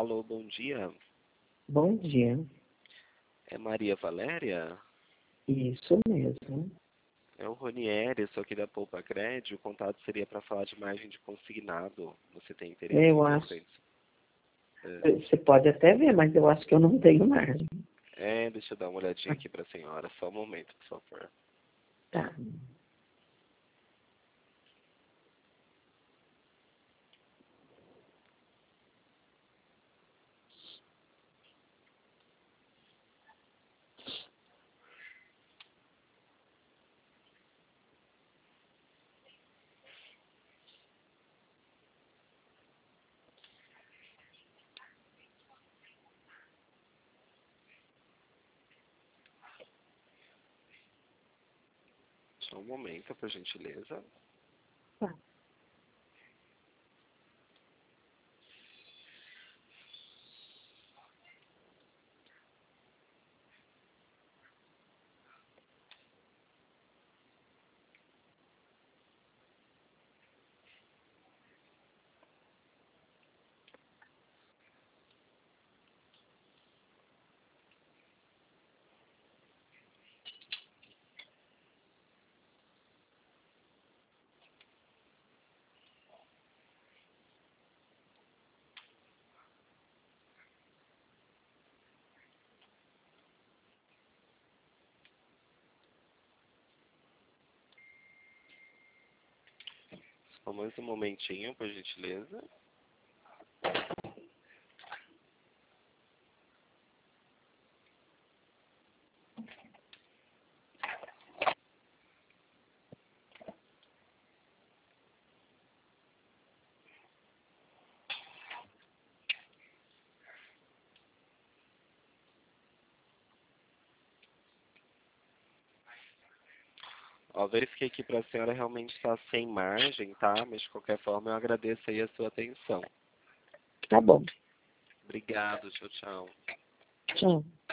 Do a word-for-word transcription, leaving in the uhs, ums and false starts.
Alô, bom dia. Bom dia. É Maria Valéria? Isso mesmo. É o Ronieri, sou aqui da Poupa Crédito. O contato seria para falar de margem de consignado. Você tem interesse Eu em acho. presentes? É, Você pode até ver, mas eu acho que eu não tenho margem. é, deixa eu dar uma olhadinha aqui para a senhora. Só um momento, por favor. Tá. Só um momento, por gentileza. Tá. Só mais um momentinho, por gentileza. Ó, verifiquei aqui para a senhora, realmente está sem margem, tá? Mas de qualquer forma eu agradeço aí a sua atenção. Tá bom. Obrigado, tchau, tchau. Tchau.